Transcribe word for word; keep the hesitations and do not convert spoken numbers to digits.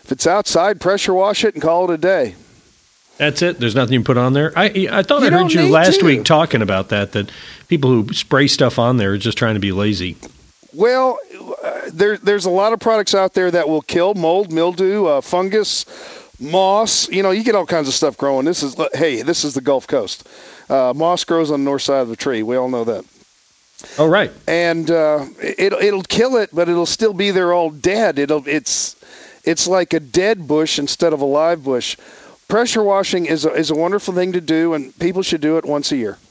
If it's outside, pressure wash it and call it a day. That's it? There's nothing you put on there? I I thought You I heard don't you need last to. week talking about that, that people who spray stuff on there are just trying to be lazy. Well, uh, there, there's a lot of products out there that will kill mold, mildew, uh, fungus, moss. You know, you get all kinds of stuff growing. This is, hey, this is the Gulf Coast. Uh, moss grows on the north side of the tree. We all know that. Oh, right. And uh, it, it'll kill it, but it'll still be there all dead. It'll it's it's like a dead bush instead of a live bush. Pressure washing is a, is a wonderful thing to do, and people should do it once a year.